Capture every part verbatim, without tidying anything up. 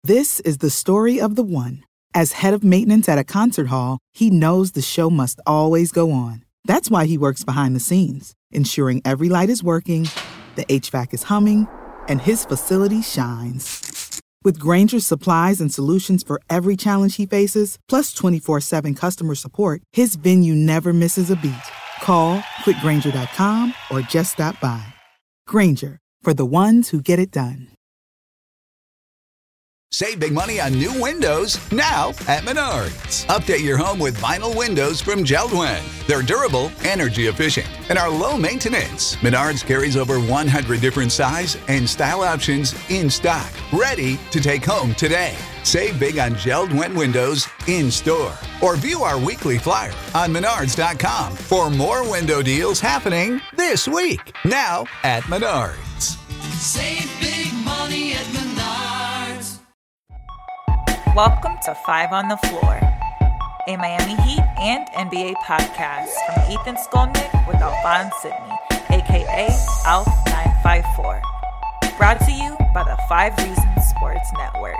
This is the story of the one. As head of maintenance at a concert hall, he knows the show must always go on. That's why he works behind the scenes, ensuring every light is working, the H V A C is humming, and his facility shines. With Grainger's supplies and solutions for every challenge he faces, plus twenty-four seven customer support, his venue never misses a beat. Call quick grainger dot com or just stop by. Grainger, for the ones who get it done. Save big money on new windows now at Menards. Update your home with vinyl windows from JELD-WEN. They're durable, energy efficient, and are low maintenance. Menards carries over one hundred different size and style options in stock, ready to take home today. Save big on JELD-WEN windows in store or view our weekly flyer on menards dot com for more window deals happening this week. Now at Menards. Save big money at Menards. Welcome to Five on the Floor, a Miami Heat and N B A podcast from Ethan Skolnick with Alphonse Sidney, aka Alf nine five four. Brought to you by the Five Reasons Sports Network.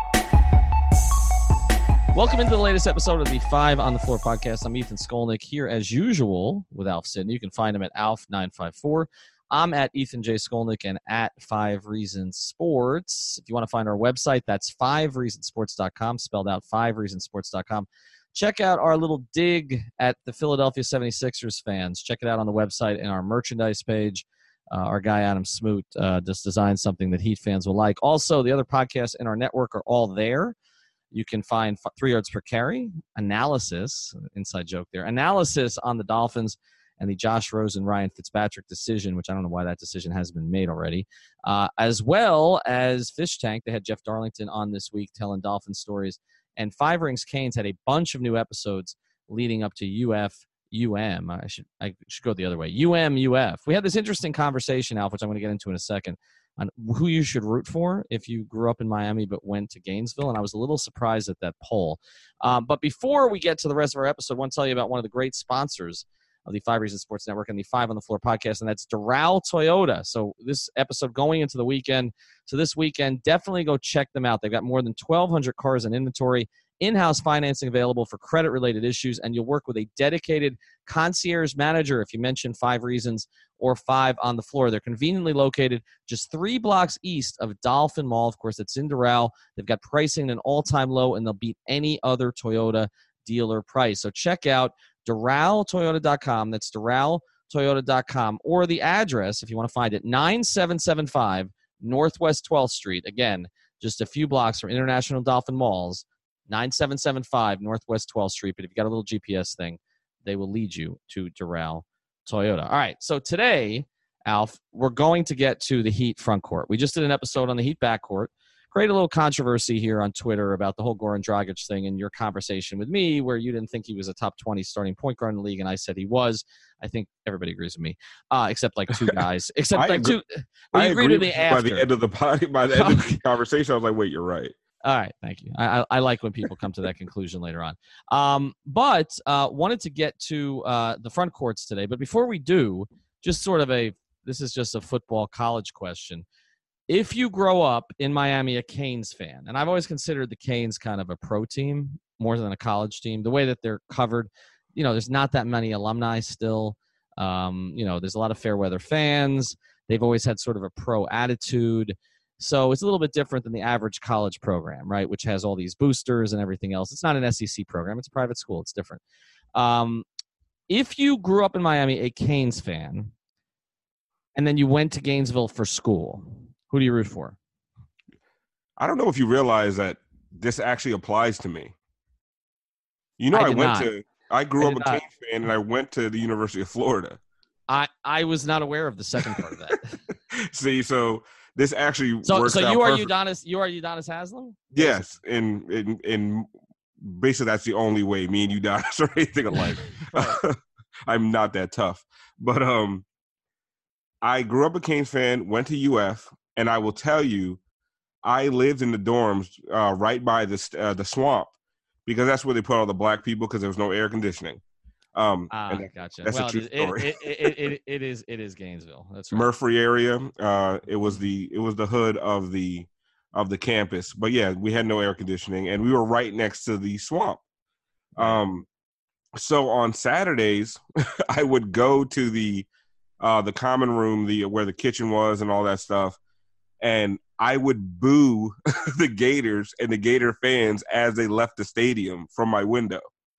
Welcome into the latest episode of the Five on the Floor podcast. I'm Ethan Skolnick here as usual with Alf Sidney. You can find him at Alf nine five four. I'm at Ethan J. Skolnick and at Five Reasons Sports. If you want to find our website, that's five reasons sports dot com, spelled out five reasons sports dot com. Check out our little dig at the Philadelphia seventy-sixers fans. Check it out on the website and our merchandise page. Uh, our guy Adam Smoot uh, just designed something that Heat fans will like. Also, the other podcasts in our network are all there. You can find Three Yards Per Carry, Analysis, inside joke there, Analysis on the Dolphins, and the Josh Rosen, Ryan Fitzpatrick decision, which I don't know why that decision has been made already, uh, as well as Fish Tank. They had Jeff Darlington on this week telling Dolphin stories. And Five Rings Canes had a bunch of new episodes leading up to U F U M. I should I should go the other way. U M U F. We had this interesting conversation, Alf, which I'm going to get into in a second, on who you should root for if you grew up in Miami but went to Gainesville, and I was a little surprised at that poll. Um, but before we get to the rest of our episode, I want to tell you about one of the great sponsors of the Five Reasons Sports Network and the Five on the Floor podcast, and that's Doral Toyota. So this episode going into the weekend, so this weekend, definitely go check them out. They've got more than twelve hundred cars in inventory, in-house financing available for credit-related issues, and you'll work with a dedicated concierge manager if you mention Five Reasons or Five on the Floor. They're conveniently located just three blocks east of Dolphin Mall. Of course, it's in Doral. They've got pricing at an all-time low, and they'll beat any other Toyota dealer price. So check out Doral Toyota dot com. That's Doral Toyota dot com. Or the address, if you want to find it, nine seven seven five Northwest twelfth Street. Again, just a few blocks from International Dolphin Malls, nine seven seven five Northwest twelfth Street. But if you've got a little G P S thing, they will lead you to Doral Toyota. All right, so today, Alf, we're going to get to the Heat front court. We just did an episode on the Heat backcourt. Create a little controversy here on Twitter about the whole Goran Dragic thing and your conversation with me where you didn't think he was a top twenty starting point guard in the league, and I said he was. I think everybody agrees with me, uh, except like two guys. Except like agree, two. Well, I you agreed agree with me by after. the end of the body, by the end of the conversation, I was like, wait, you're right. All right, thank you. I, I, I like when people come to that conclusion later on. Um, but uh, wanted to get to uh, the front courts today. But before we do, just sort of a this is just a football college question. If you grow up in Miami a Canes fan, and I've always considered the Canes kind of a pro team more than a college team, the way that they're covered, you know, there's not that many alumni still. Um, you know, there's a lot of fair weather fans. They've always had sort of a pro attitude. So it's a little bit different than the average college program, right, which has all these boosters and everything else. It's not an S E C program. It's a private school. It's different. Um, if you grew up in Miami a Canes fan, and then you went to Gainesville for school, who do you root for? I don't know if you realize that this actually applies to me. You know, I I, did went not. to – I grew I up did a not. Canes fan, and I went to the University of Florida. I, I was not aware of the second part of that. See, so this actually So works so out you are perfect. Udonis you are Udonis Haslam? Yes, and, and, and basically that's the only way me and Udonis are anything alike. I'm not that tough. But um, I grew up a Canes fan, went to U F, and I will tell you, I lived in the dorms uh, right by the uh, the swamp because that's where they put all the black people because there was no air conditioning. Um, Ah, and gotcha. that's a well, true it, story. It, it, it, it, it is it is Gainesville. That's right. Murphy area. Uh, it was the it was the hood of the of the campus. But yeah, we had no air conditioning, and we were right next to the swamp. Um, so on Saturdays, I would go to the uh, the common room, the where the kitchen was, and all that stuff, and I would boo the Gators and the Gator fans as they left the stadium from my window.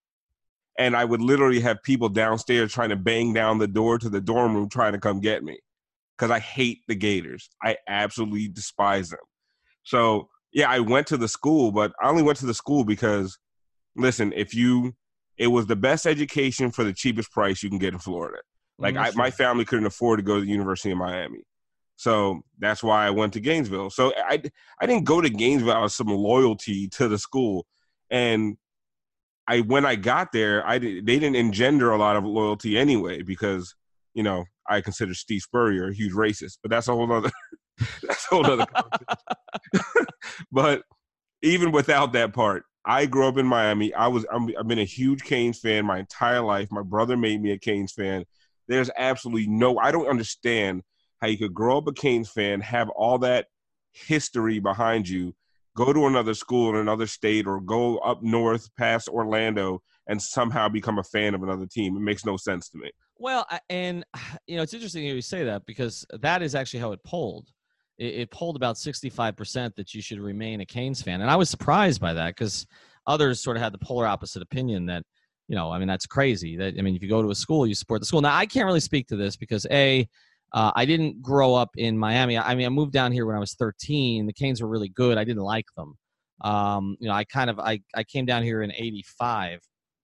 And I would literally have people downstairs trying to bang down the door to the dorm room trying to come get me because I hate the Gators. I absolutely despise them. So, yeah, I went to the school, but I only went to the school because, listen, if you – it was the best education for the cheapest price you can get in Florida. Like, I, my family couldn't afford to go to the University of Miami. So that's why I went to Gainesville. So I, I didn't go to Gainesville out of some loyalty to the school. And I when I got there, I did, they didn't engender a lot of loyalty anyway because, you know, I consider Steve Spurrier a huge racist. But that's a whole other that's a whole other conversation. But even without that part, I grew up in Miami. I was I'm, I've been a huge Canes fan my entire life. My brother made me a Canes fan. There's absolutely no – I don't understand – how you could grow up a Canes fan, have all that history behind you, go to another school in another state or go up north past Orlando and somehow become a fan of another team. It makes no sense to me. Well, and, you know, it's interesting you say that because that is actually how it polled. It, it polled about sixty-five percent that you should remain a Canes fan. And I was surprised by that because others sort of had the polar opposite opinion that, you know, I mean, that's crazy. That I mean, if you go to a school, you support the school. Now, I can't really speak to this because, A, Uh, I didn't grow up in Miami. I mean, I moved down here when I was thirteen. The Canes were really good. I didn't like them. Um, you know, I kind of I, I came down here in eighty-five,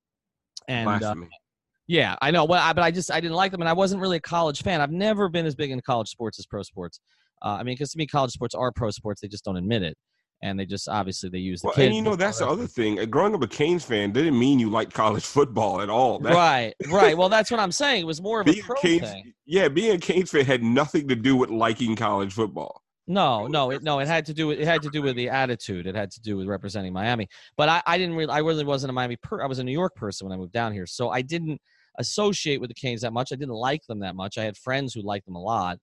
and uh, yeah, I know. Well, I, but I just I didn't like them, and I wasn't really a college fan. I've never been as big into college sports as pro sports. Uh, I mean, because to me, college sports are pro sports. They just don't admit it. And they just obviously they use the well, kids. And you know that's the other thing. Growing up a Canes fan didn't mean you liked college football at all. That, right, right. Well, that's what I'm saying. It was more of a pro Canes, thing. Yeah, being a Canes fan had nothing to do with liking college football. No, no, it no. It had to do with it had to do with the attitude. It had to do with representing Miami. But I, I didn't really. I really wasn't a Miami. Per, I was a New York person when I moved down here, so I didn't associate with the Canes that much. I didn't like them that much. I had friends who liked them a lot.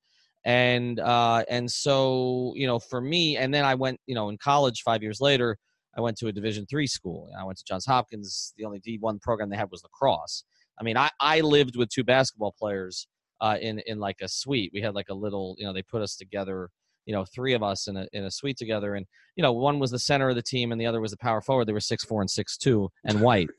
And uh, and so, you know, for me, and then I went, you know, in college five years later, I went to a Division three school. I went to Johns Hopkins. The only D one program they had was lacrosse. I mean, I, I lived with two basketball players uh, in, in like a suite. We had like a little, you know, they put us together, you know, three of us in a in a suite together. And, you know, one was the center of the team and the other was the power forward. They were six four and six two and white.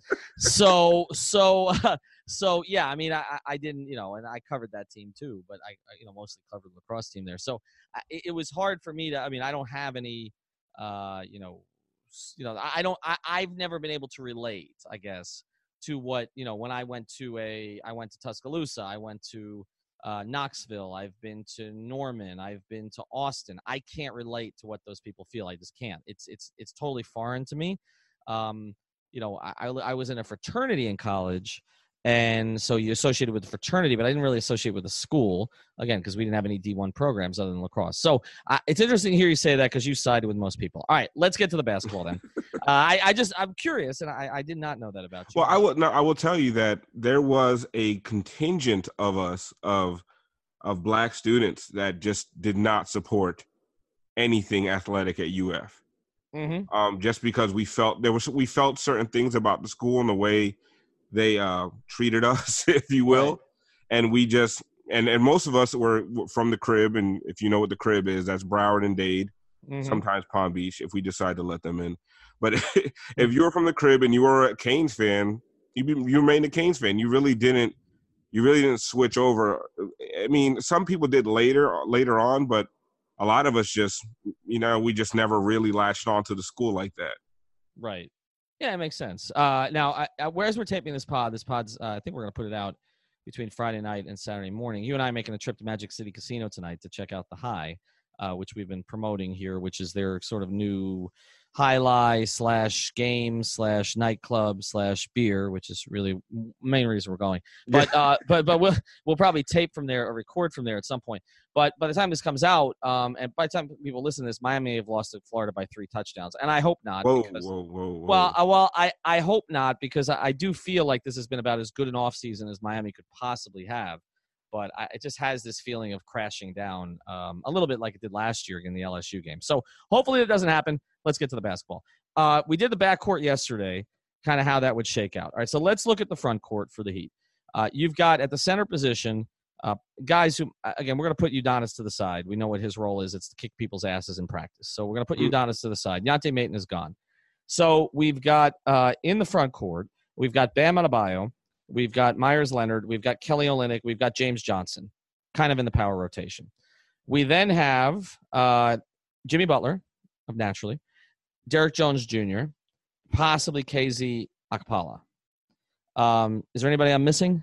so, so, uh, So, yeah, I mean, I, I didn't, you know, and I covered that team too, but I, I you know, mostly covered the lacrosse team there. So I, it was hard for me to, I mean, I don't have any, uh, you know, you know, I don't, I, I've never been able to relate, I guess, to what, you know, when I went to a, I went to Tuscaloosa, I went to uh, Knoxville, I've been to Norman, I've been to Austin. I can't relate to what those people feel. I just can't. It's, it's, it's totally foreign to me. Um, you know, I, I was in a fraternity in college. And so you associated with the fraternity, but I didn't really associate with the school, again, because we didn't have any D one programs other than lacrosse. So uh, it's interesting to hear you say that because you sided with most people. All right, let's get to the basketball then. uh, I, I just, I'm curious, and I, I did not know that about you. Well, I will, no, I will tell you that there was a contingent of us, of of black students that just did not support anything athletic at U F. Mm-hmm. Um, just because we felt, there was, we felt certain things about the school and the way they uh, treated us, if you will. Right. And we just, and, and most of us were from the crib. And if you know what the crib is, that's Broward and Dade, mm-hmm. sometimes Palm Beach, if we decide to let them in. But if you were from the crib and you were a Canes fan, you, you remained a Canes fan. You really didn't, you really didn't switch over. I mean, some people did later, later on, but a lot of us just, you know, we just never really latched on to the school like that. Right. Yeah, it makes sense. Uh, now, I, I, whereas we're taping this pod, this pod's, uh, I think we're going to put it out between Friday night and Saturday morning. You and I are making a trip to Magic City Casino tonight to check out the High, uh, which we've been promoting here, which is their sort of new highlight slash game slash nightclub slash beer, which is really the main reason we're going. But uh, but but we'll we'll probably tape from there or record from there at some point. But by the time this comes out, um, and by the time people listen to this, Miami have lost to Florida by three touchdowns, and I hope not. Whoa, because, whoa, whoa, whoa. Well, uh, well, I, I hope not because I, I do feel like this has been about as good an offseason as Miami could possibly have. but I, it just has this feeling of crashing down um, a little bit like it did last year in the L S U game. So hopefully it doesn't happen. Let's get to the basketball. Uh, we did the backcourt yesterday, kind of how that would shake out. All right, so let's look at the front court for the Heat. Uh, you've got at the center position uh, guys who, again, we're going to put Udonis to the side. We know what his role is. It's to kick people's asses in practice. So we're going to put Udonis to the side. Yante Maton is gone. So we've got uh, in the front court, we've got Bam Adebayo, we've got Myers Leonard, we've got Kelly Olynyk, we've got James Johnson, kind of in the power rotation. We then have uh, Jimmy Butler, naturally, Derek Jones Junior, possibly K Z Okpala. Um, is there anybody I'm missing?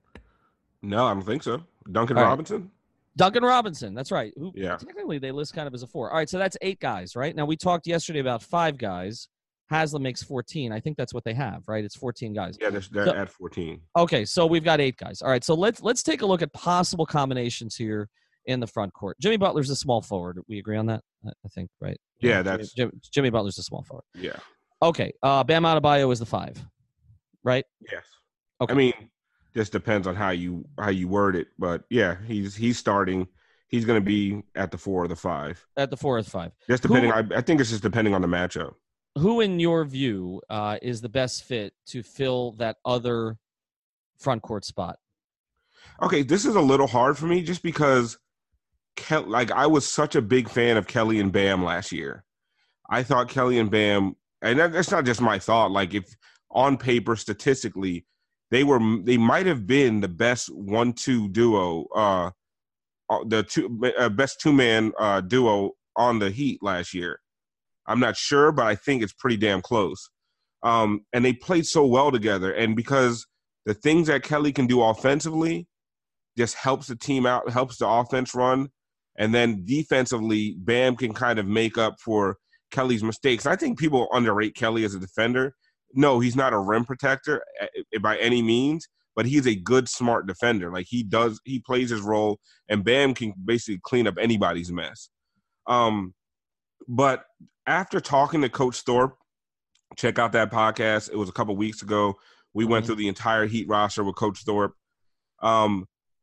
No, I don't think so. Duncan All right. Robinson? Duncan Robinson, that's right. Who, Yeah. Technically, they list kind of as a four. All right, so that's eight guys, right? Now, we talked yesterday about five guys. Haslam makes fourteen. I think that's what they have, right? It's fourteen guys. Yeah, they're, they're So- at fourteen. Okay, so we've got eight guys. All right, so let's let's take a look at possible combinations here in the front court. Jimmy Butler's a small forward. We agree on that, I I think, right? Yeah, Jimmy- that's- Jimmy, Jimmy Butler's a small forward. Yeah. Okay, uh, Bam Adebayo is the five, right? Yes. Okay. I mean, just depends on how you how you word it, but yeah, he's he's starting. He's going to be at the four or the five. At the four or the five. Just Who- depending. I, I think it's just depending on the matchup. Who, in your view, uh, is the best fit to fill that other front court spot? Okay, this is a little hard for me just because, Kel- like, I was such a big fan of Kelly and Bam last year. I thought Kelly and Bam, and that, that's not just my thought. Like, if on paper, statistically, they were they might have been the best one-two duo, uh, the two uh, best two-man uh, duo on the Heat last year. I'm not sure, but I think it's pretty damn close. Um, and they played so well together, and because the things that Kelly can do offensively just helps the team out, helps the offense run. And then defensively, Bam can kind of make up for Kelly's mistakes. I think people underrate Kelly as a defender. No, he's not a rim protector by any means, but he's a good, smart defender. Like he does, he plays his role, and Bam can basically clean up anybody's mess. Um, but after talking to Coach Thorpe, check out that podcast. It was a couple weeks ago. We mm-hmm. went through the entire Heat roster with Coach Thorpe. Um,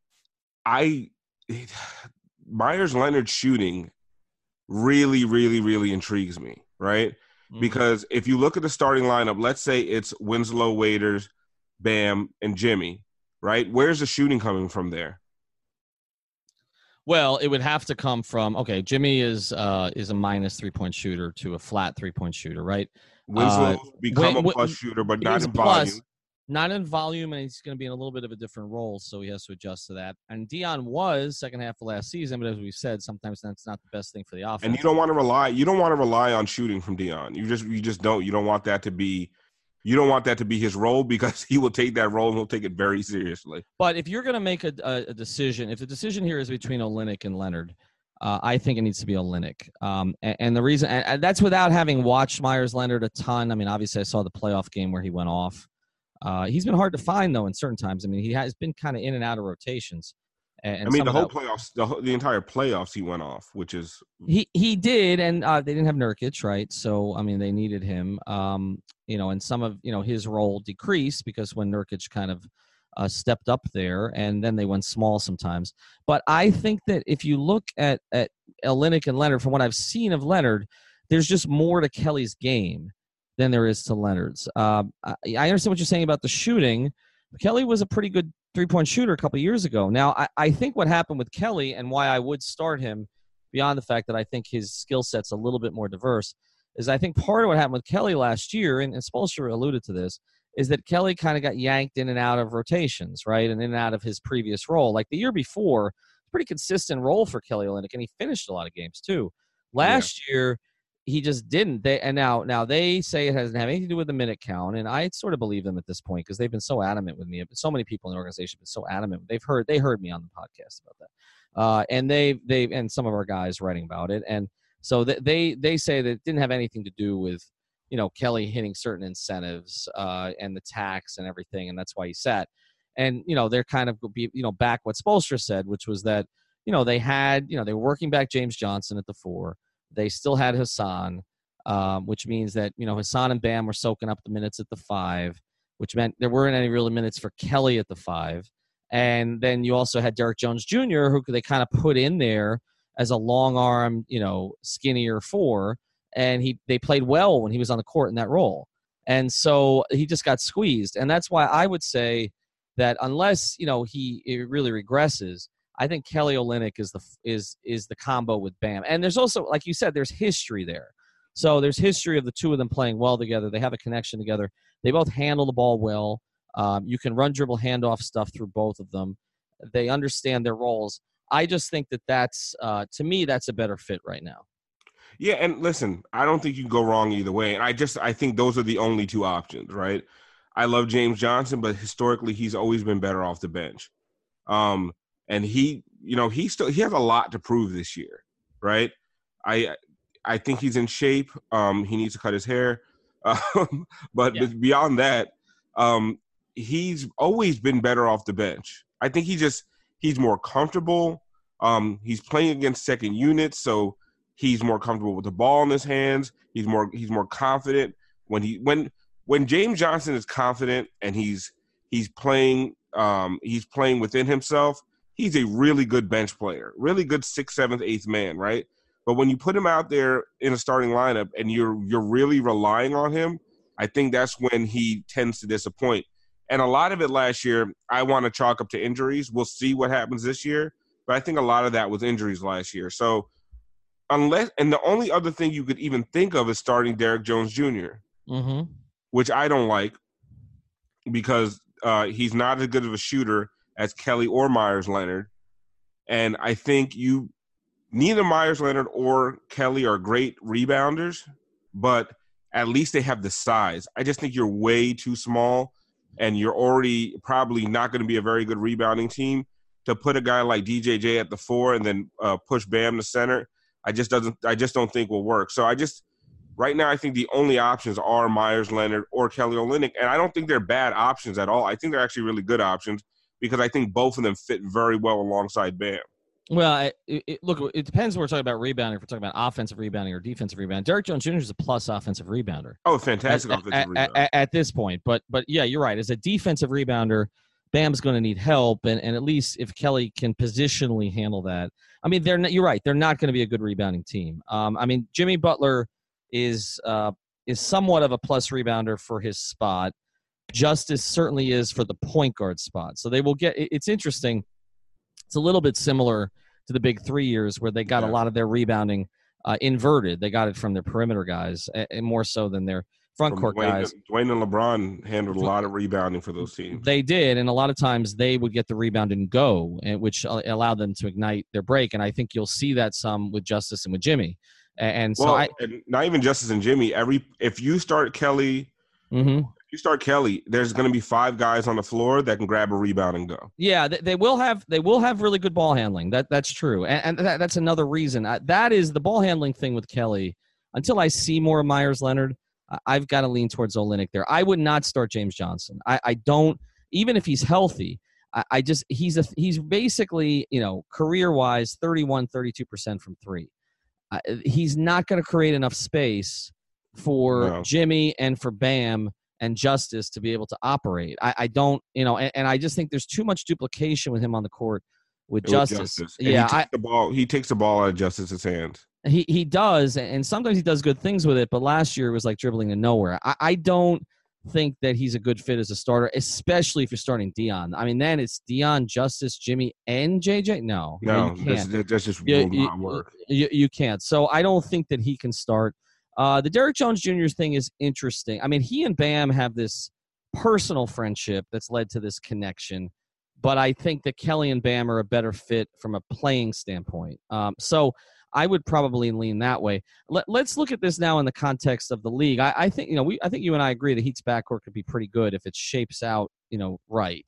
I Myers Leonard shooting really, really, really intrigues me, right? Mm-hmm. Because if you look at the starting lineup, let's say it's Winslow, Waiters, Bam, and Jimmy, right? Where's the shooting coming from there? Well, it would have to come from okay. Jimmy is uh, is a minus three point shooter to a flat three point shooter, right? Winslow's uh, become when, a plus shooter, but not in plus, volume. Not in volume, and he's going to be in a little bit of a different role, so he has to adjust to that. And Dion was second half of last season, but as we said, sometimes that's not the best thing for the offense. And you don't want to rely. You don't want to rely on shooting from Dion. You just you just don't. You don't want that to be. You don't want that to be his role because he will take that role and he'll take it very seriously. But if you're going to make a, a, a decision, if the decision here is between Olynyk and Leonard, uh, I think it needs to be Olynyk. Um, and, and the reason, and, and that's without having watched Myers Leonard a ton. I mean, obviously, I saw the playoff game where he went off. Uh, he's been hard to find though in certain times. I mean, he has been kind of in and out of rotations. And, and I mean, the whole that, playoffs, the, whole, the entire playoffs, he went off, which is he he did, and uh, they didn't have Nurkic, right? So I mean, they needed him. Um, you know, and some of you know his role decreased because when Nurkic kind of uh, stepped up there, and then they went small sometimes. But I think that if you look at at Olynyk and Leonard, from what I've seen of Leonard, there's just more to Kelly's game than there is to Leonard's. Uh, I, I understand what you're saying about the shooting. Kelly was a pretty good three-point shooter a couple of years ago. Now, I, I think what happened with Kelly and why I would start him, beyond the fact that I think his skill set's a little bit more diverse, is I think part of what happened with Kelly last year, and, and Spoelstra alluded to this, is that Kelly kind of got yanked in and out of rotations, right, and in and out of his previous role. Like the year before, pretty consistent role for Kelly Olynyk, and he finished a lot of games too. Last yeah. year, he just didn't. They and now now they say it doesn't have anything to do with the minute count, and I sort of believe them at this point because they've been so adamant with me. So many people in the organization have been so adamant. They've heard they heard me on the podcast about that, uh, and they they and some of our guys writing about it, and so they they, they say that it didn't have anything to do with you know Kelly hitting certain incentives uh, and the tax and everything, and that's why he sat. And you know they're kind of you know back what Spoelstra said, which was that you know they had you know they were working back James Johnson at the four. They still had Hassan, um, which means that, you know, Hassan and Bam were soaking up the minutes at the five, which meant there weren't any real minutes for Kelly at the five. And then you also had Derek Jones Junior, who they kind of put in there as a long arm, you know, skinnier four. And he they played well when he was on the court in that role. And so he just got squeezed. And that's why I would say that unless, you know, he it really regresses, I think Kelly Olynyk is the is is the combo with Bam. And there's also, like you said, there's history there. So there's history of the two of them playing well together. They have a connection together. They both handle the ball well. Um, you can run, dribble, handoff stuff through both of them. They understand their roles. I just think that that's, uh, to me, that's a better fit right now. Yeah, and listen, I don't think you can go wrong either way. And I just I think those are the only two options, right? I love James Johnson, but historically he's always been better off the bench. Um, and he, you know, he still he has a lot to prove this year, right? I I think he's in shape. Um, he needs to cut his hair, um, but yeah. beyond that, um, he's always been better off the bench. I think he just he's more comfortable. Um, he's playing against second units, so he's more comfortable with the ball in his hands. He's more he's more confident when he when when James Johnson is confident and he's he's playing um, he's playing within himself. He's a really good bench player, really good sixth, seventh, eighth man, right? But when you put him out there in a starting lineup and you're you're really relying on him, I think that's when he tends to disappoint. And a lot of it last year, I want to chalk up to injuries. We'll see what happens this year, but I think a lot of that was injuries last year. So unless and the only other thing you could even think of is starting Derek Jones Junior, mm-hmm. which I don't like because uh, he's not as good of a shooter as Kelly or Myers Leonard. And I think you neither Myers Leonard or Kelly are great rebounders, but at least they have the size. I just think you're way too small and you're already probably not going to be a very good rebounding team to put a guy like D J J at the four and then uh, push Bam to center. I just doesn't I just don't think will work. So I just right now I think the only options are Myers Leonard or Kelly Olynyk, and I don't think they're bad options at all. I think they're actually really good options because I think both of them fit very well alongside Bam. Well, it, it, look, it depends when we're talking about rebounding. If we're talking about offensive rebounding or defensive rebounding, Derek Jones Junior is a plus offensive rebounder. Oh, fantastic at, offensive at, rebounder. At, at this point. But, but yeah, you're right. As a defensive rebounder, Bam's going to need help, and, and at least if Kelly can positionally handle that. I mean, they're not, you're right. They're not going to be a good rebounding team. Um, I mean, Jimmy Butler is uh, is somewhat of a plus rebounder for his spot. Justice certainly is for the point guard spot. So they will get – it's interesting. It's a little bit similar to the big three years where they got yeah. a lot of their rebounding uh, inverted. They got it from their perimeter guys, and more so than their front from court Dwayne, guys. Dwayne and LeBron handled a lot of rebounding for those teams. They did, and a lot of times they would get the rebound and go, and which allowed them to ignite their break. And I think you'll see that some with Justice and with Jimmy. And so well, I, and not even Justice and Jimmy. Every if you start Kelly, mm-hmm. if you start Kelly, there's going to be five guys on the floor that can grab a rebound and go. Yeah, they, they will have they will have really good ball handling. That that's true, and, and that, that's another reason. I, that is the ball handling thing with Kelly. Until I see more of Myers Leonard, I've got to lean towards Olynyk there. I would not start James Johnson. I, I don't, even if he's healthy. I, I just he's a he's basically, you know, career wise thirty-one, thirty-two percent from three. Uh, he's not going to create enough space for no. Jimmy and for Bam and Justice to be able to operate. I, I don't, you know, and, and I just think there's too much duplication with him on the court with, with Justice. Justice. Yeah, he takes I, the ball. He takes the ball out of Justice's hands. He he does, and sometimes he does good things with it. But last year it was like dribbling to nowhere. I, I don't think that he's a good fit as a starter, especially if you're starting Dion. I mean, then it's Dion, Justice, Jimmy, and J J. No, no, you can't. That's, that's just you, will you, not work. You, you can't. So I don't think that he can start. Uh, the Derek Jones Junior thing is interesting. I mean, he and Bam have this personal friendship that's led to this connection, but I think that Kelly and Bam are a better fit from a playing standpoint. Um, so I would probably lean that way. Let, let's look at this now in the context of the league. I, I think you know we. I think you and I agree the Heat's backcourt could be pretty good if it shapes out, you know, right.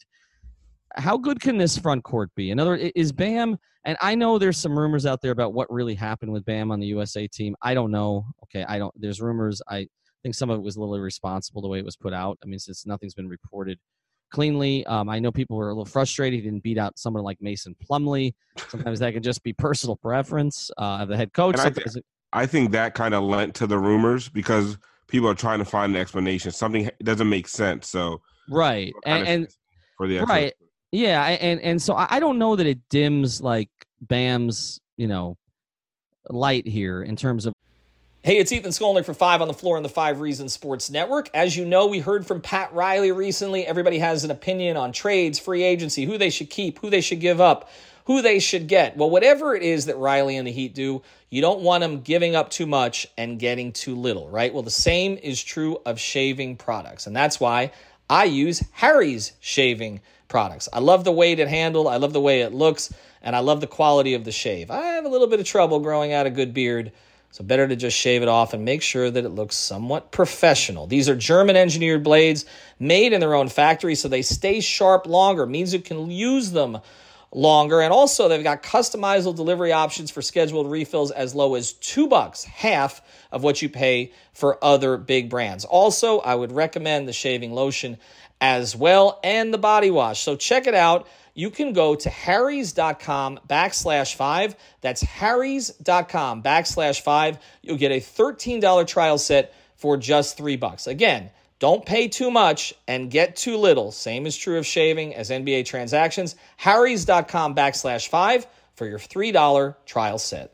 How good can this front court be? In other words, is Bam? And I know there's some rumors out there about what really happened with Bam on the U S A team. I don't know. Okay, I don't. There's rumors. I think some of it was a little irresponsible the way it was put out. I mean, since nothing's been reported cleanly. Um, I know people were a little frustrated. He didn't beat out someone like Mason Plumlee. Sometimes that can just be personal preference uh, of the head coach. I, th- I think that kind of lent to the rumors because people are trying to find an explanation. Something doesn't make sense. So right, and, and for the right, Yeah, and and so I don't know that it dims like Bam's, you know, light here in terms of. Hey, it's Ethan Skolnick for Five on the Floor on the Five Reasons Sports Network. As you know, we heard from Pat Riley recently. Everybody has an opinion on trades, free agency, who they should keep, who they should give up, who they should get. Well, whatever it is that Riley and the Heat do, you don't want them giving up too much and getting too little, right? Well, the same is true of shaving products, and that's why I use Harry's shaving products. I love the weight it handles, I love the way it looks, and I love the quality of the shave. I have a little bit of trouble growing out a good beard, so better to just shave it off and make sure that it looks somewhat professional. These are German-engineered blades made in their own factory, so they stay sharp longer. It means you can use them longer. And also, they've got customizable delivery options for scheduled refills as low as two bucks, half of what you pay for other big brands. Also, I would recommend the shaving lotion as well and the body wash. So check it out. You can go to harrys.com backslash five. That's harrys.com backslash five. You'll get a thirteen dollars trial set for just three bucks. Again, don't pay too much and get too little. Same is true of shaving as N B A transactions. harrys.com backslash five for your three dollars trial set.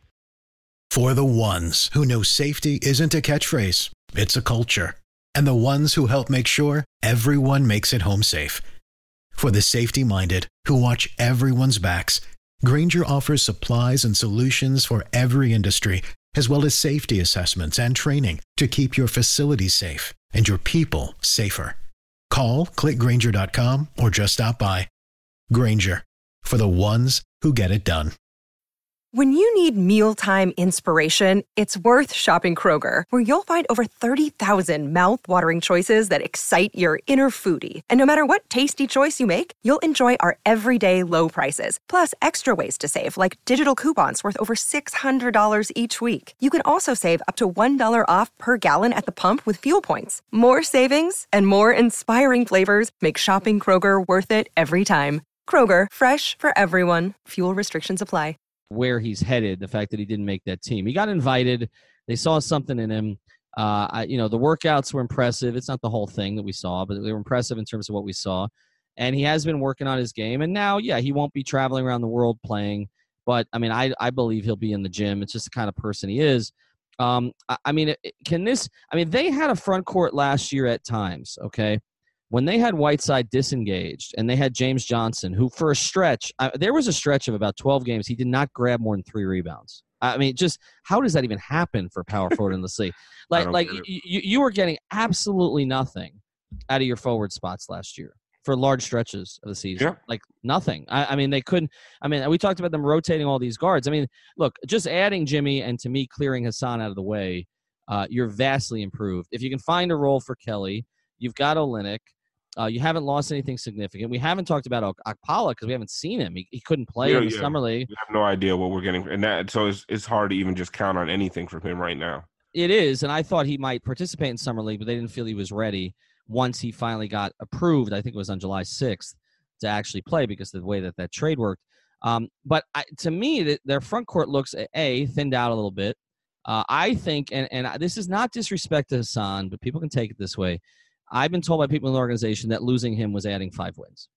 For the ones who know safety isn't a catchphrase, it's a culture. And the ones who help make sure everyone makes it home safe. For the safety-minded who watch everyone's backs, Grainger offers supplies and solutions for every industry, as well as safety assessments and training to keep your facilities safe and your people safer. Call, click Grainger dot com, or just stop by. Grainger, for the ones who get it done. When you need mealtime inspiration, it's worth shopping Kroger, where you'll find over thirty thousand mouth-watering choices that excite your inner foodie. And no matter what tasty choice you make, you'll enjoy our everyday low prices, plus extra ways to save, like digital coupons worth over six hundred dollars each week. You can also save up to one dollar off per gallon at the pump with fuel points. More savings and more inspiring flavors make shopping Kroger worth it every time. Kroger, fresh for everyone. Fuel restrictions apply. Where he's headed, the fact that he didn't make that team. He got invited. They saw something in him. Uh, I, you know, the workouts were impressive. It's not the whole thing that we saw, but they were impressive in terms of what we saw. And he has been working on his game. And now, yeah, he won't be traveling around the world playing. But, I mean, I, I believe he'll be in the gym. It's just the kind of person he is. Um, I, I mean, can this – I mean, they had a front court last year at times, okay? When they had Whiteside disengaged and they had James Johnson, who for a stretch, uh, there was a stretch of about twelve games, he did not grab more than three rebounds. I mean, just how does that even happen for power forward in the league? Like, like you, you were getting absolutely nothing out of your forward spots last year for large stretches of the season. Yeah. Like nothing. I, I mean, they couldn't. I mean, we talked about them rotating all these guards. I mean, look, just adding Jimmy and to me clearing Hassan out of the way, uh, you're vastly improved. If you can find a role for Kelly, you've got Olynyk. Uh, you haven't lost anything significant. We haven't talked about Okpala because we haven't seen him. He, he couldn't play yeah, in the yeah. summer league. We have no idea what we're getting, and that so it's it's hard to even just count on anything from him right now. It is, and I thought he might participate in summer league, but they didn't feel he was ready once he finally got approved. I think it was on July sixth to actually play because of the way that that trade worked. Um, but I, to me, the, their front court looks a thinned out a little bit. Uh, I think, and and this is not disrespect to Hassan, but people can take it this way. I've been told by people in the organization that losing him was adding five wins.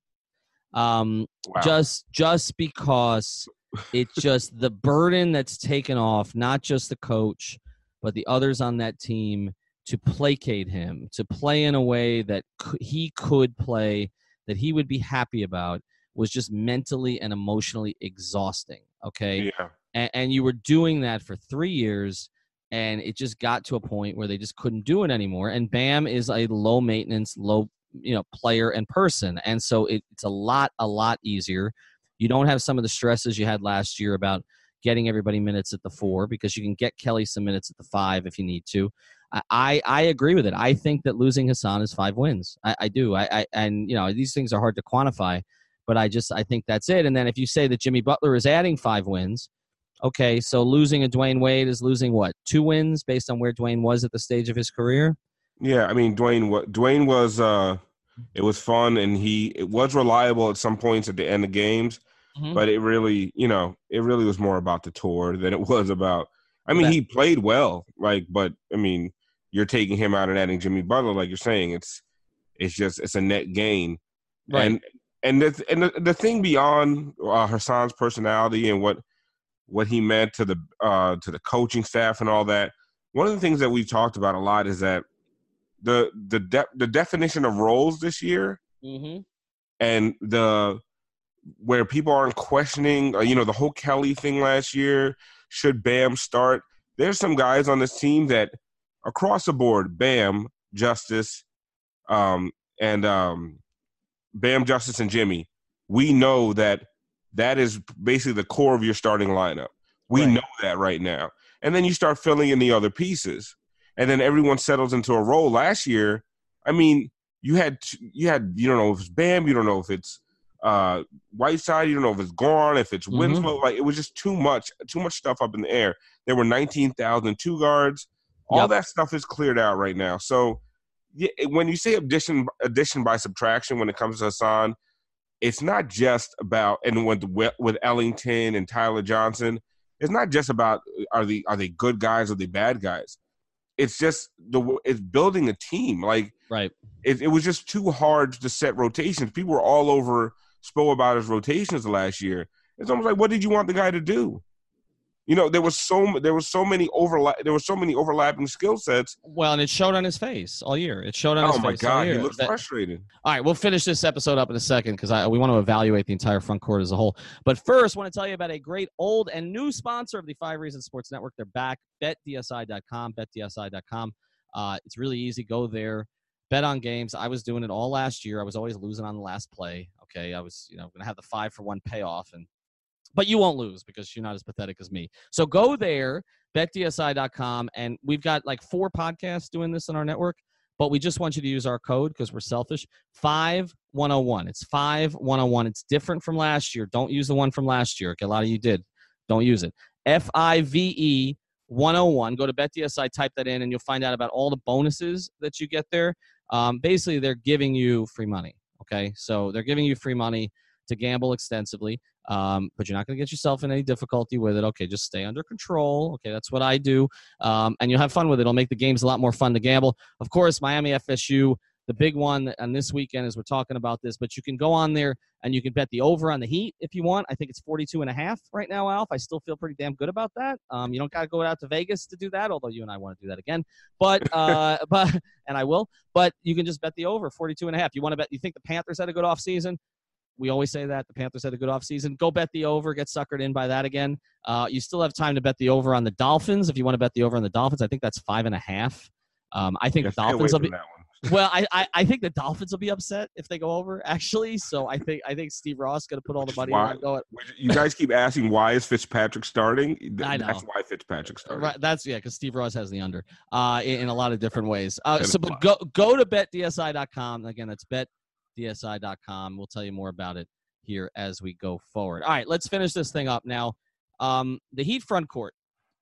Um, wow. Just just because it's just the burden that's taken off, not just the coach, but the others on that team to placate him, to play in a way that he could play, that he would be happy about, was just mentally and emotionally exhausting, okay? Yeah. And, and you were doing that for three years. And it just got to a point where they just couldn't do it anymore. And Bam is a low maintenance, low, you know, player and person. And so it, it's a lot, a lot easier. You don't have some of the stresses you had last year about getting everybody minutes at the four because you can get Kelly some minutes at the five if you need to. I, I, I agree with it. I think that losing Hassan is five wins. I, I do. I, I and you know these things are hard to quantify, but I just I think that's it. And then if you say that Jimmy Butler is adding five wins. Okay, so losing a Dwayne Wade is losing what, two wins based on where Dwayne was at the stage of his career? Yeah, I mean, Dwayne, Dwayne was uh, it was fun and he it was reliable at some points at the end of games, mm-hmm. but it really, you know, it really was more about the tour than it was about. I mean, that, he played well, like, but I mean, you're taking him out and adding Jimmy Butler, like you're saying, it's it's just it's a net gain, right. and and the and the, the thing beyond uh, Hassan's personality and what what he meant to the uh, to the coaching staff and all that. One of the things that we've talked about a lot is that the the de- the definition of roles this year, mm-hmm. and the where people aren't questioning, uh, you know, the whole Kelly thing last year. Should Bam start? There's some guys on this team that across the board, Bam, Justice, um, and um, Bam, Justice, and Jimmy. We know that that is basically the core of your starting lineup. We right. know that right now. And then you start filling in the other pieces. And then everyone settles into a role. Last year, I mean, you had, you had, you don't know if it's Bam, you don't know if it's uh, Whiteside, you don't know if it's Gorn, if it's Winslow. Mm-hmm. Like, it was just too much, too much stuff up in the air. There were nineteen thousand two guards. All yep. that stuff is cleared out right now. So yeah, when you say addition, addition by subtraction when it comes to Hassan, it's not just about, and with with Ellington and Tyler Johnson, it's not just about are they are they good guys or are they bad guys. It's just the it's building a team. Like right, it, it was just too hard to set rotations. People were all over Spo about his rotations last year. It's almost like, what did you want the guy to do? You know, there was so there was so many overlap there were so many overlapping skill sets. Well, and it showed on his face all year. It showed on his face. Oh my God, he looks that, frustrated. All right, we'll finish this episode up in a second because I we want to evaluate the entire front court as a whole. But first, I want to tell you about a great old and new sponsor of the Five Reasons Sports Network. They're back. bet D S I dot com. bet D S I dot com. Uh, it's really easy. Go there. Bet on games. I was doing it all last year. I was always losing on the last play. Okay, I was you know going to have the five for one payoff and. But you won't lose because you're not as pathetic as me. So go there, bet D S I dot com, and we've got like four podcasts doing this on our network, but we just want you to use our code because we're selfish, five one oh one. It's five one oh one. It's different from last year. Don't use the one from last year. Okay, a lot of you did. Don't use it. F I V E one oh one. Go to BetDSI, type that in, and you'll find out about all the bonuses that you get there. Um, basically, they're giving you free money, okay? So they're giving you free money to gamble extensively. Um, but you're not going to get yourself in any difficulty with it. Okay, just stay under control. Okay, that's what I do. Um, and you'll have fun with it. It'll make the games a lot more fun to gamble. Of course, Miami F S U, the big one on this weekend as we're talking about this. But you can go on there and you can bet the over on the Heat if you want. I think it's forty-two and a half right now, Alf. I still feel pretty damn good about that. Um, you don't got to go out to Vegas to do that, although you and I want to do that again. But, uh, but and I will. But you can just bet the over, forty-two and a half. You want to bet, you think the Panthers had a good offseason? We always say that. The Panthers had a good offseason. Go bet the over. Get suckered in by that again. Uh, you still have time to bet the over on the Dolphins. If you want to bet the over on the Dolphins, I think that's five and a half. Um, I think yeah, the Dolphins will be – well, I, I, I think the Dolphins will be upset if they go over, actually. So I think I think Steve Ross is going to put all the money on going. You guys keep asking why is Fitzpatrick starting? I know. That's why Fitzpatrick's starting. Right, that's, yeah, because Steve Ross has the under uh, in, in a lot of different ways. Uh, so but go, go to bet D S I dot com. Again, that's bet D S I dot com. We'll tell you more about it here as we go forward. All right, let's finish this thing up now. Um, the Heat front court.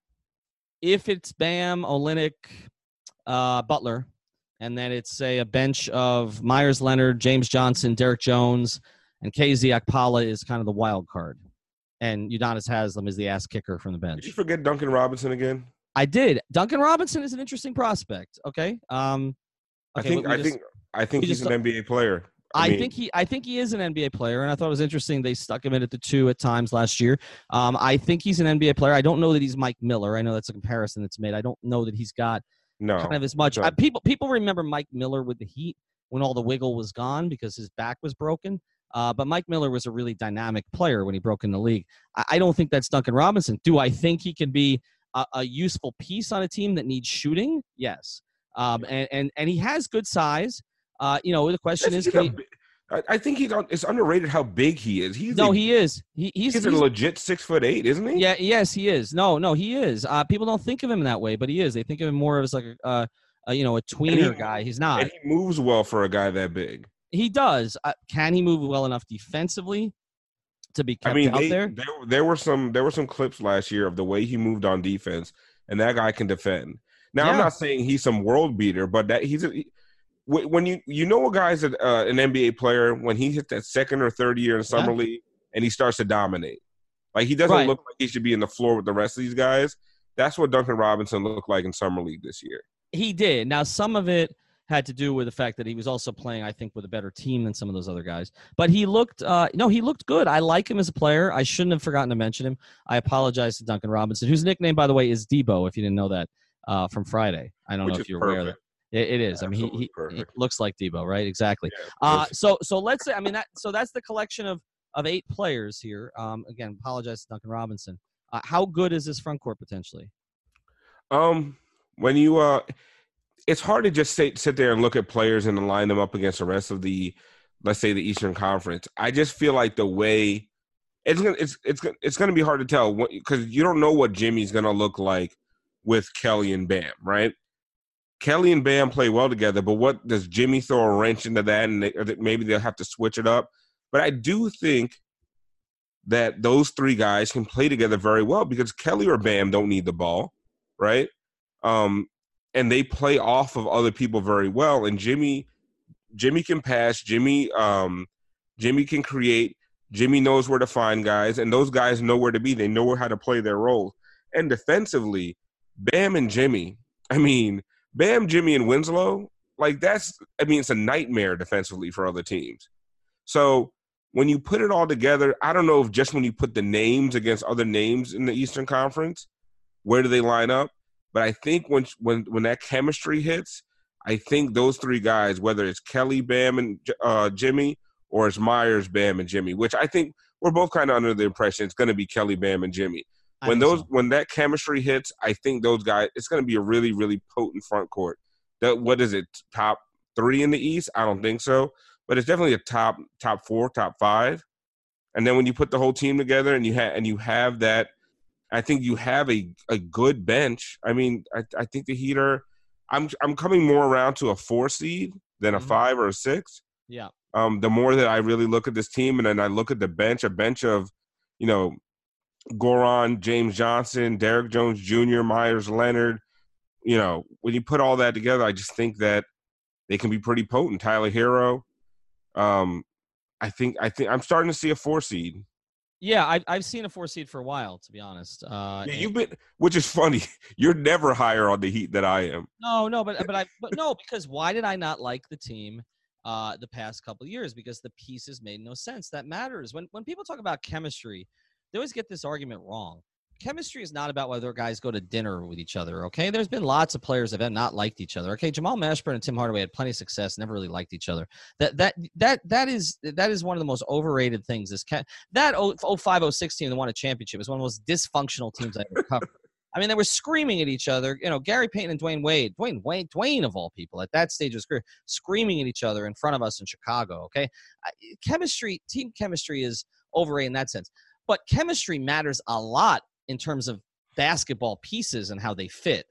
If it's Bam, Olynyk, uh, Butler, and then it's, say, a bench of Myers Leonard, James Johnson, Derek Jones, and K Z Okpala is kind of the wild card. And Udonis Haslem is the ass kicker from the bench. Did you forget Duncan Robinson again? I did. Duncan Robinson is an interesting prospect. Okay. Um, okay I think I just, think I think he's an N B A player. I, I mean, think he I think he is an N B A player, and I thought it was interesting they stuck him in at the two at times last year. Um, I think he's an N B A player. I don't know that he's Mike Miller. I know that's a comparison that's made. I don't know that he's got no, kind of as much. Uh, people people remember Mike Miller with the Heat when all the wiggle was gone because his back was broken. Uh, but Mike Miller was a really dynamic player when he broke in the league. I, I don't think that's Duncan Robinson. Do I think he can be a, a useful piece on a team that needs shooting? Yes. Um, and, and, and he has good size. Uh, you know, the question That's is, can he, I, I think he's it's underrated how big he is. He's no, a, he is. He, he's, he's, he's a legit six foot eight, isn't he? Yeah. Yes, he is. No, no, he is. Uh, people don't think of him that way, but he is. They think of him more as like a, uh, a you know, a tweener he, guy. He's not. And he moves well for a guy that big. He does. Uh, can he move well enough defensively to be kept I mean, out they, there? there? There were some. There were some clips last year of the way he moved on defense, and that guy can defend. Now, yeah. I'm not saying he's some world beater, but that he's a. When you you know a guy's a, uh, an N B A player when he hits that second or third year in summer yeah. league and he starts to dominate, like he doesn't right. look like he should be in the floor with the rest of these guys. That's what Duncan Robinson looked like in summer league this year. He did. Now some of it had to do with the fact that he was also playing, I think, with a better team than some of those other guys. But he looked, uh, no, he looked good. I like him as a player. I shouldn't have forgotten to mention him. I apologize to Duncan Robinson, whose nickname, by the way, is Debo, if you didn't know that, uh, from Friday. I don't Which know if is you're perfect. aware of that. It, it is. Absolutely I mean, he, he, he perfect. looks like Debo, right? Exactly. Yeah, Uh, so, so let's say, I mean, that, so that's the collection of, of eight players here. Um, again, apologize to Duncan Robinson. Uh, how good is this front court potentially? Um, when you uh, it's hard to just sit sit there and look at players and line them up against the rest of the, let's say, the Eastern Conference. I just feel like the way it's gonna it's it's gonna, it's gonna be hard to tell because you don't know what Jimmy's gonna look like with Kelly and Bam, right? Kelly and Bam play well together, but what does Jimmy throw a wrench into that, and they, or maybe they'll have to switch it up? But I do think that those three guys can play together very well because Kelly or Bam don't need the ball, right? Um, and they play off of other people very well. And Jimmy, Jimmy can pass. Jimmy, um, Jimmy can create. Jimmy knows where to find guys, and those guys know where to be. They know how to play their roles. And defensively, Bam and Jimmy. I mean, Bam, Jimmy, and Winslow. Like that's. I mean, it's a nightmare defensively for other teams. So when you put it all together, I don't know if just when you put the names against other names in the Eastern Conference, where do they line up? But I think when when when that chemistry hits, I think those three guys, whether it's Kelly, Bam, and uh, Jimmy, or it's Myers, Bam, and Jimmy, which I think we're both kind of under the impression it's going to be Kelly, Bam, and Jimmy. When those so. when that chemistry hits, I think those guys, it's going to be a really, really potent front court. That what is it? Top three in the East? I don't think so. But it's definitely a top top four, top five. And then when you put the whole team together and you have and you have that, I think you have a, a good bench. I mean, I, I think the Heat are I'm I'm coming more around to a four seed than a Mm-hmm. five or a six. Yeah. Um, the more that I really look at this team and then I look at the bench, a bench of, you know, Goran, James Johnson, Derek Jones Junior, Myers Leonard, you know, when you put all that together, I just think that they can be pretty potent. Tyler Hero. Um, I think I think I'm starting to see a four seed. Yeah, I, I've seen a four seed for a while, to be honest. Uh, Yeah, you've been, which is funny. You're never higher on the Heat than I am. No, no, but but I but no, because why did I not like the team uh, the past couple of years? Because the pieces made no sense. That matters. When when people talk about chemistry, they always get this argument wrong. Chemistry is not about whether guys go to dinner with each other, okay? There's been lots of players that have not liked each other, okay? Jamal Mashburn and Tim Hardaway had plenty of success, never really liked each other. That that that that is that is one of the most overrated things. This that oh five oh six team that won a championship is one of the most dysfunctional teams I ever covered. I mean, they were screaming at each other. You know, Gary Payton and Dwayne Wade, Dwayne Wade, Dwayne of all people, at that stage of his career, screaming at each other in front of us in Chicago. Okay, chemistry, team chemistry is overrated in that sense, but chemistry matters a lot in terms of basketball pieces and how they fit.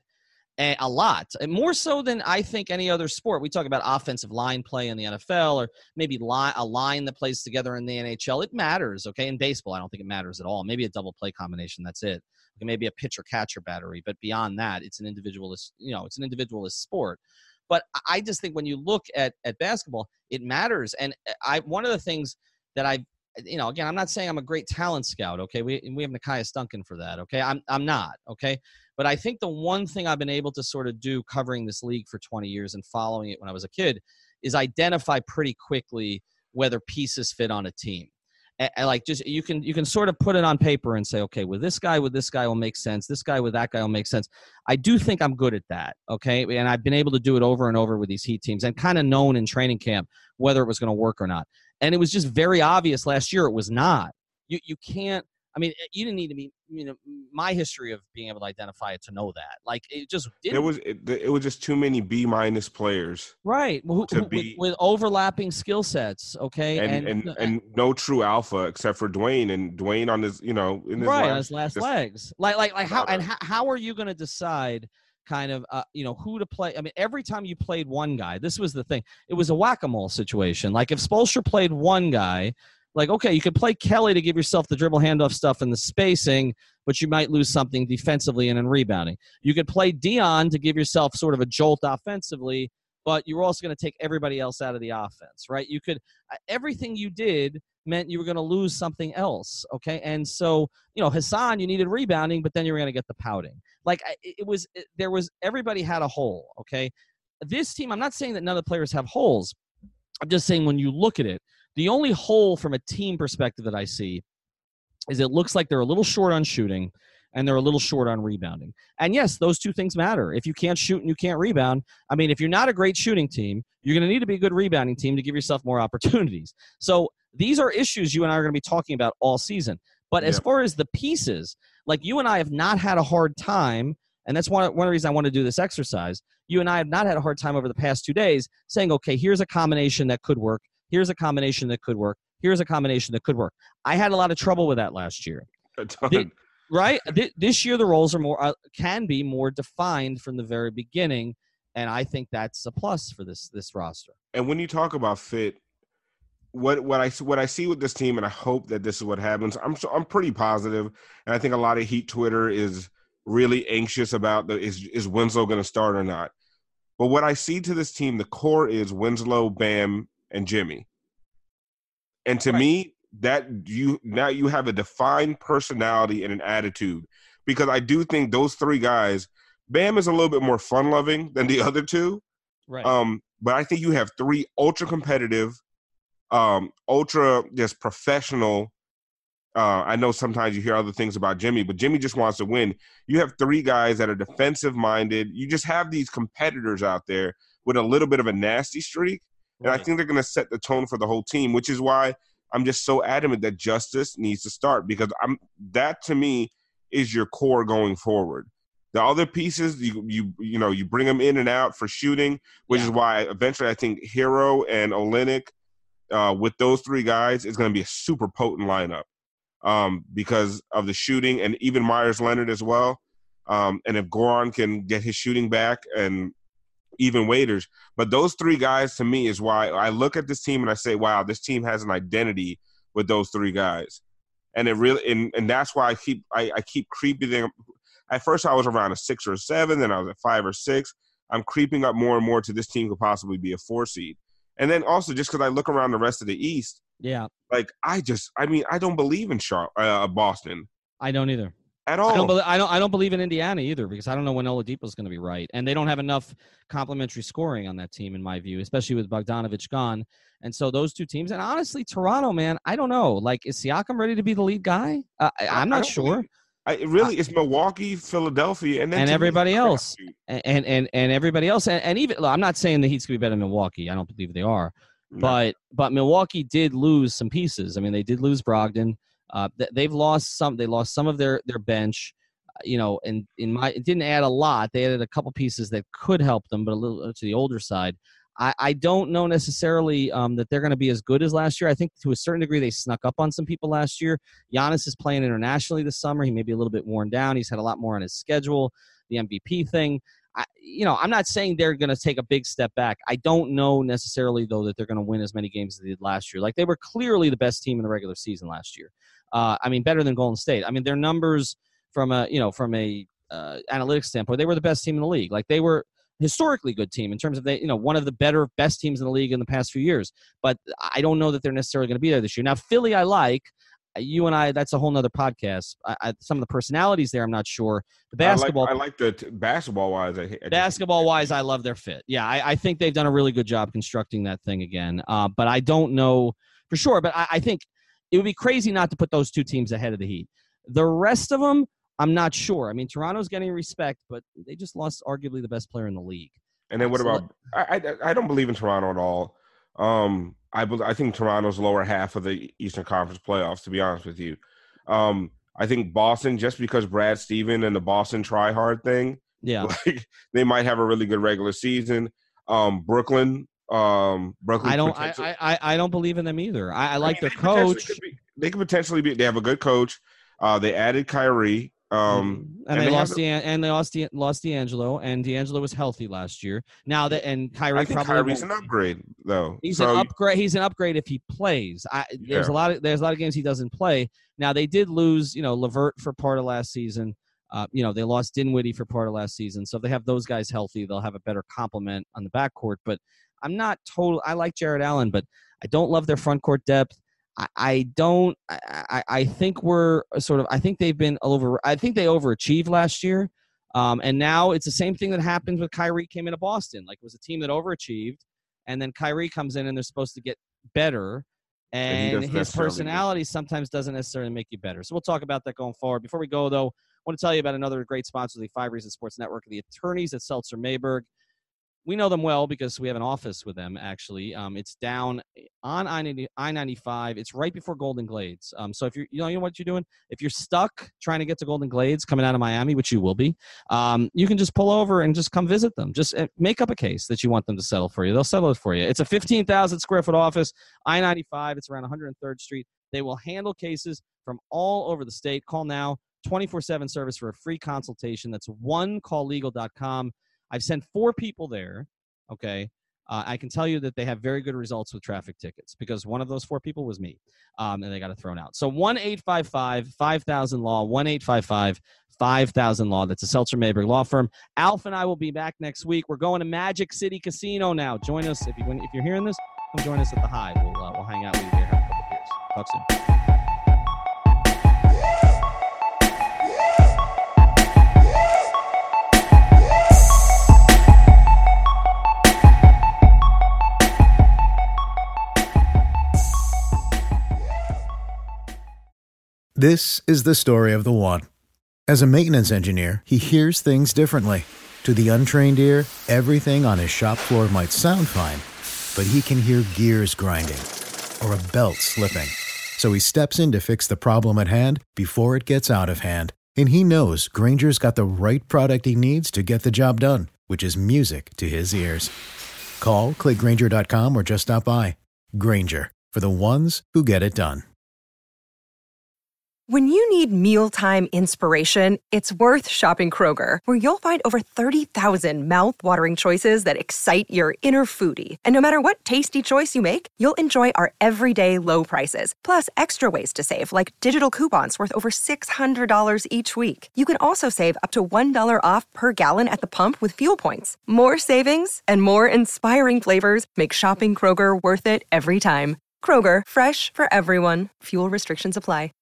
A lot, more so than I think any other sport. We talk about offensive line play in the N F L, or maybe line, a line that plays together in the N H L. It matters, okay? In baseball, I don't think it matters at all. Maybe a double play combination, that's it. Maybe a pitcher-catcher battery, but beyond that, it's an individualist. You know, it's an individualist sport. But I just think when you look at at basketball, it matters. And I one of the things that I, you know, again, I'm not saying I'm a great talent scout. Okay, we we have Nekias Duncan for that. Okay, I'm I'm not. Okay. But I think the one thing I've been able to sort of do covering this league for twenty years and following it when I was a kid is identify pretty quickly whether pieces fit on a team. And, and like just you can you can sort of put it on paper and say, okay, with this guy, with this guy will make sense. This guy with that guy will make sense. I do think I'm good at that. Okay. And I've been able to do it over and over with these Heat teams and kind of known in training camp whether it was going to work or not. And it was just very obvious last year it was not. You you can't. I mean, you didn't need to be, you know, my history of being able to identify it to know that. Like, it just didn't. It was it, it was just too many B minus players, right? Who, to who, be, with, with overlapping skill sets, okay, and and, and and no true alpha except for Dwayne and Dwayne on his, you know, in his right last, on his last just, legs. Like like like how and how, how are you going to decide? Kind of, uh, you know, who to play. I mean, every time you played one guy, this was the thing. It was a whack-a-mole situation. Like if Spoelstra played one guy. Like, okay, you could play Kelly to give yourself the dribble handoff stuff and the spacing, but you might lose something defensively and in rebounding. You could play Dion to give yourself sort of a jolt offensively, but you're also going to take everybody else out of the offense, right? You could – everything you did meant you were going to lose something else, okay? And so, you know, Hassan, you needed rebounding, but then you were going to get the pouting. Like, it was – there was – everybody had a hole, okay? this team, I'm not saying that none of the players have holes. I'm just saying when you look at it, the only hole from a team perspective that I see is it looks like they're a little short on shooting and they're a little short on rebounding. And yes, those two things matter. If you can't shoot and you can't rebound, I mean, if you're not a great shooting team, you're going to need to be a good rebounding team to give yourself more opportunities. So these are issues you and I are going to be talking about all season. But as Yep. far as the pieces, like you and I have not had a hard time, and that's one, one of the reasons I want to do this exercise. You and I have not had a hard time over the past two days saying, okay, here's a combination that could work. Here's a combination that could work. Here's a combination that could work. I had a lot of trouble with that last year. A ton. The- right? Th- This year, the roles are more uh, can be more defined from the very beginning, and I think that's a plus for this this roster. And when you talk about fit, what what I what I see with this team, and I hope that this is what happens. I'm so, I'm pretty positive, and I think a lot of Heat Twitter is really anxious about the is is Winslow going to start or not. But what I see to this team, the core is Winslow, Bam, and Jimmy. And to Right. me, that you now you have a defined personality and an attitude, because I do think those three guys, Bam is a little bit more fun loving than the other two. Right. Um, but I think you have three ultra competitive, um, ultra just professional. Uh, I know sometimes you hear other things about Jimmy, but Jimmy just wants to win. You have three guys that are defensive minded. You just have these competitors out there with a little bit of a nasty streak. And I Right. think they're going to set the tone for the whole team, which is why I'm just so adamant that Justice needs to start, because I'm that to me is your core going forward. The other pieces, you you you know, you bring them in and out for shooting, which Yeah. is why eventually I think Hero and Olynyk, uh, with those three guys, is going to be a super potent lineup um, because of the shooting, and even Myers Leonard as well. Um, and if Goran can get his shooting back, and even Waiters. But those three guys to me is why I look at this team and I say, wow, this team has an identity with those three guys. And it really, and, and that's why I keep, I, I keep creeping them. At first I was around a six or a seven, then I was at five or six. I'm creeping up more and more to this team could possibly be a four seed. And then also just because I look around the rest of the East, Yeah, like I just, I mean, I don't believe in Char- uh, Boston I don't either. at all. I don't, believe, I don't. I don't believe in Indiana either, because I don't know when Oladipo is going to be right, and they don't have enough complementary scoring on that team, in my view, especially with Bogdanovich gone. And so those two teams, and honestly, Toronto, man, I don't know. Like, is Siakam ready to be the lead guy? Uh, I, I'm I not don't sure. believe- I, it really, it's Milwaukee, Philadelphia, and then And to me, everybody it's else. crapshoot. And and and everybody else, and, and even look, I'm not saying the Heat's going to be better than Milwaukee. I don't believe they are, No. but but Milwaukee did lose some pieces. I mean, they did lose Brogdon. Uh, th- they've lost some. They lost some of their their bench. You know, and in my it didn't add a lot. They added a couple pieces that could help them, but a little to the older side. I, I don't know necessarily um, that they're going to be as good as last year. I think to a certain degree they snuck up on some people last year. Giannis is playing internationally this summer. He may be a little bit worn down. He's had a lot more on his schedule. The M V P thing. I, you know, I'm not saying they're going to take a big step back. I don't know necessarily, though, that they're going to win as many games as they did last year. Like, they were clearly the best team in the regular season last year. Uh, I mean, better than Golden State. I mean, their numbers from a, you know, from a uh, analytics standpoint, they were the best team in the league. Like, they were historically good team in terms of they, you know, one of the better, best teams in the league in the past few years. But I don't know that they're necessarily going to be there this year. Now, Philly, I like. You and I, that's a whole nother podcast. I, I, some of the personalities there, I'm not sure. The basketball, I like, I like the t- basketball wise. I, I just- basketball wise, I love their fit. Yeah, I, I think they've done a really good job constructing that thing again. Uh, but I don't know for sure. But I, I think it would be crazy not to put those two teams ahead of the Heat. The rest of them, I'm not sure. I mean, Toronto's getting respect, but they just lost arguably the best player in the league. And then what So about? I, I I don't believe in Toronto at all. Um, I bel- I think Toronto's lower half of the Eastern Conference playoffs. To be honest with you, um, I think Boston, just because Brad Stevens and the Boston try hard thing, Yeah. like they might have a really good regular season. Um, Brooklyn, um, Brooklyn. I don't. I, potentially- I, I don't believe in them either. I, I like mean, their they potentially coach, could be- they could potentially be. They have a good coach. Uh, they added Kyrie. Um, and, they, they lost have- the and they lost the, lost D'Angelo, and D'Angelo was healthy last year. Now that and Kyrie I think probably Kyrie's won't- an upgrade, though. He's So an you- upgrade. He's an upgrade if he plays. I, there's Yeah. a lot of there's a lot of games he doesn't play. Now they did lose, you know, LeVert for part of last season. Uh, you know, they lost Dinwiddie for part of last season. So if they have those guys healthy, they'll have a better complement on the backcourt. But I'm not total. I like Jared Allen, but I don't love their front court depth. I, I don't. I, I, I think we're sort of. I think they've been over. I think they overachieved last year. Um, and now it's the same thing that happened with Kyrie came into Boston. Like, it was a team that overachieved, and then Kyrie comes in and they're supposed to get better. And his personality sometimes doesn't necessarily make you better. So we'll talk about that going forward. Before we go, though, I want to tell you about another great sponsor of the Five Reasons Sports Network, the attorneys at Seltzer Mayberg. We know them well because we have an office with them, actually. Um, it's down on I ninety-five. It's right before Golden Glades. Um, so if you're, you know, you know what you're doing? If you're stuck trying to get to Golden Glades coming out of Miami, which you will be, um, you can just pull over and just come visit them. Just uh, make up a case that you want them to settle for you. They'll settle it for you. It's a fifteen thousand square foot office, I ninety-five. It's around one hundred third Street. They will handle cases from all over the state. Call now, twenty-four seven service for a free consultation. That's one call legal dot com. I've sent four people there, okay? Uh, I can tell you that they have very good results with traffic tickets because one of those four people was me, um, and they got it thrown out. So one eight five five, five thousand law, one eight five five, five thousand law. That's a Seltzer Mayberg law firm. Alf and I will be back next week. We're going to Magic City Casino now. Join us. If, you, if you're hearing this, come join us at the Hive. We'll, uh, we'll hang out with you there in a couple of years. Talk soon. This is the story of the one. As a maintenance engineer, he hears things differently. To the untrained ear, everything on his shop floor might sound fine, but he can hear gears grinding or a belt slipping. So he steps in to fix the problem at hand before it gets out of hand. And he knows Grainger's got the right product he needs to get the job done, which is music to his ears. Call, click Grainger dot com, or just stop by. Grainger, for the ones who get it done. When you need mealtime inspiration, it's worth shopping Kroger, where you'll find over thirty thousand mouth-watering choices that excite your inner foodie. And no matter what tasty choice you make, you'll enjoy our everyday low prices, plus extra ways to save, like digital coupons worth over six hundred dollars each week. You can also save up to one dollar off per gallon at the pump with fuel points. More savings and more inspiring flavors make shopping Kroger worth it every time. Kroger, fresh for everyone. Fuel restrictions apply.